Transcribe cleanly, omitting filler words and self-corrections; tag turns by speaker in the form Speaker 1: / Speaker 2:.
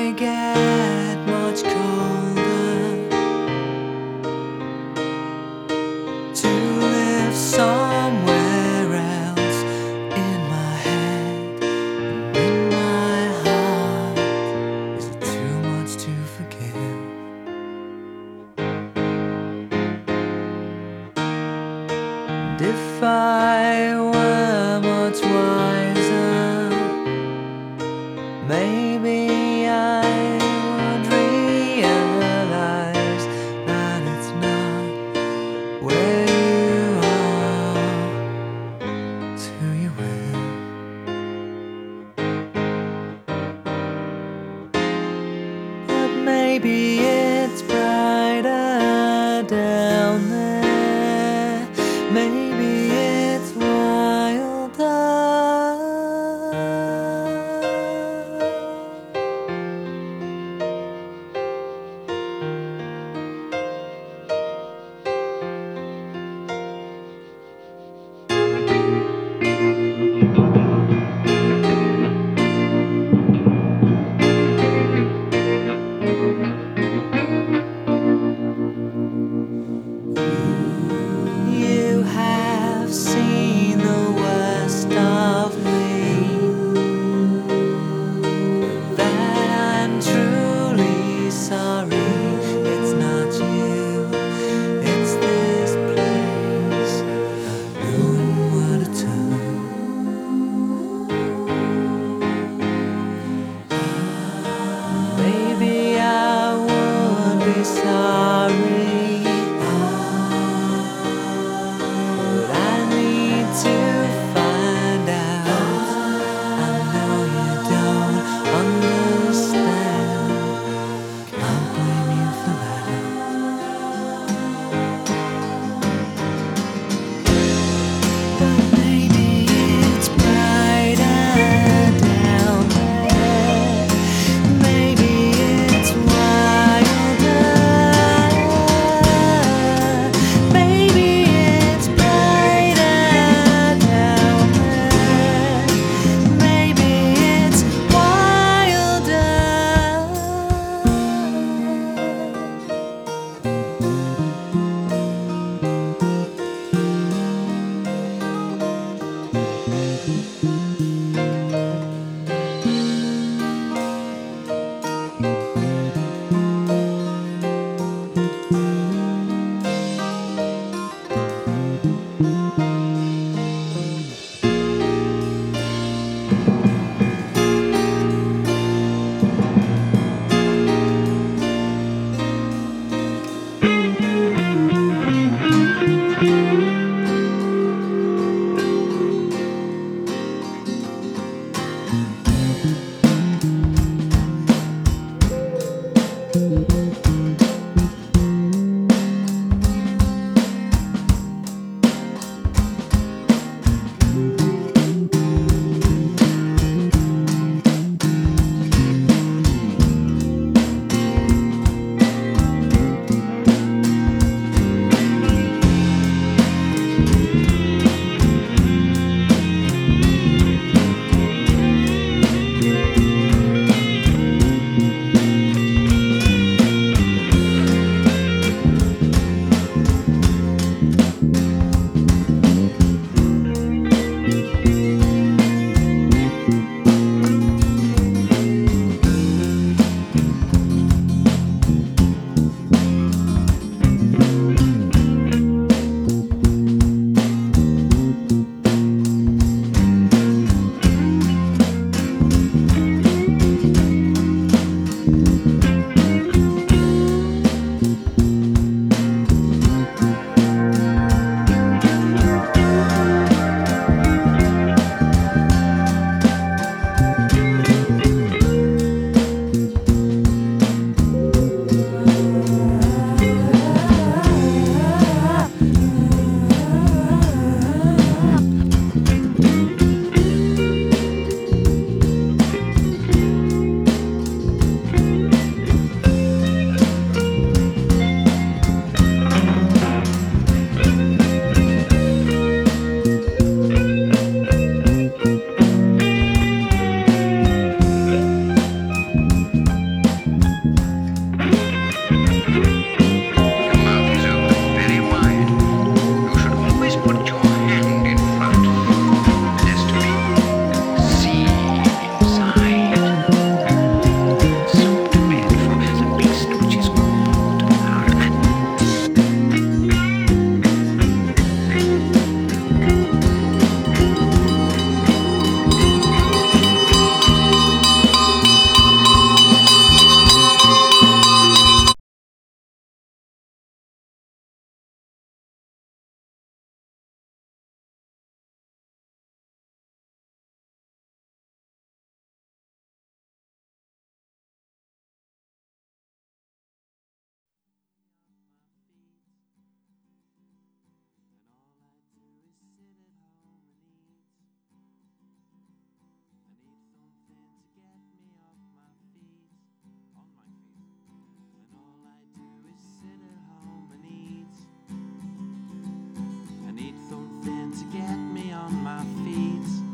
Speaker 1: may get much colder, to live somewhere else in my head and in my heart. Is it too much to forgive? And if I were much wiser, maybe I would realize that it's not where you are, it's who you with. But maybe it's brighter down there, maybe it's wilder. You have seen the worst of me, that I'm truly sorry. It's not you, it's this place, knowing where to turn. Maybe I would be sorry, but I need to find out. I know you don't understand, can't blame you for that. But maybe it's brighter down there, maybe it's wilder. feet.